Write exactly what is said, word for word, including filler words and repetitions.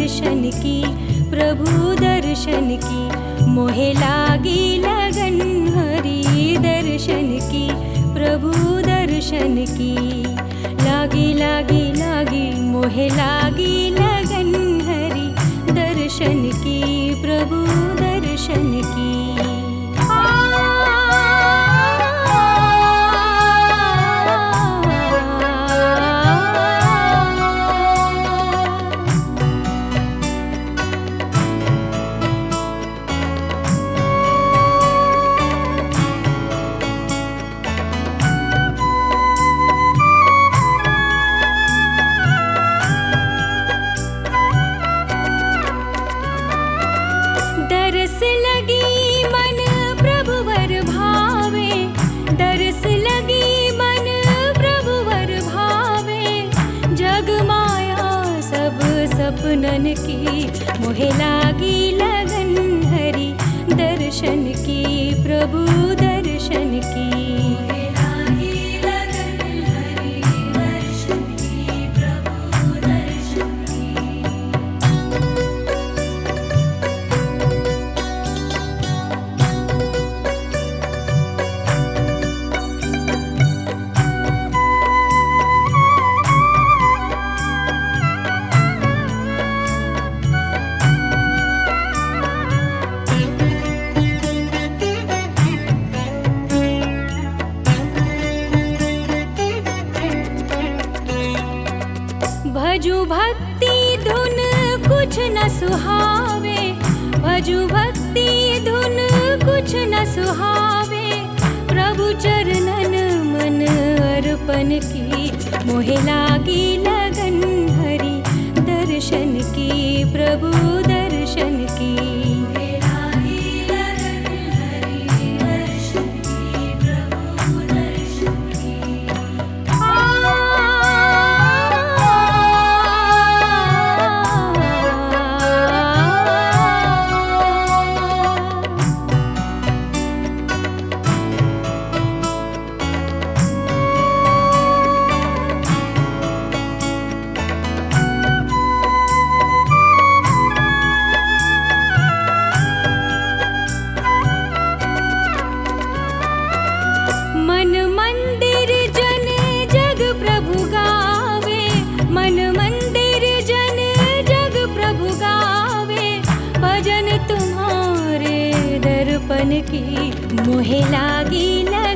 दर्शन की, प्रभु दर्शन की, मोहे लागी लगन हरि दर्शन की, प्रभु दर्शन की। लागी लागी लागी मोहे लागी लगन हरि दर्शन की, प्रभु दर्शन की। दरस लगी मन प्रभुवर भावे, दरस लगी मन प्रभुवर भावे। जग माया सब सपनन की, मोहे लागी लगन हरि दर्शन की, प्रभु दर्शन की। मोहे लागी लगन हरि दर्शन की, प्रभु दर्शन की। भजु भक्ति धुन कुछ न सुहावे, भजु भक्ति धुन कुछ न सुहावे। प्रभु चरणन मन अर्पण की, मोहे लागी लगन हरि दर्शन की, प्रभु दर्शन की। मोहे लागी लगन हरि दर्शन की, प्रभु दर्शन की। मन मंदिर जन जग प्रभु गावे, मन मंदिर जन जग प्रभु गावे। भजन तुम्हारे दर्पण की, मोहे लागी लगन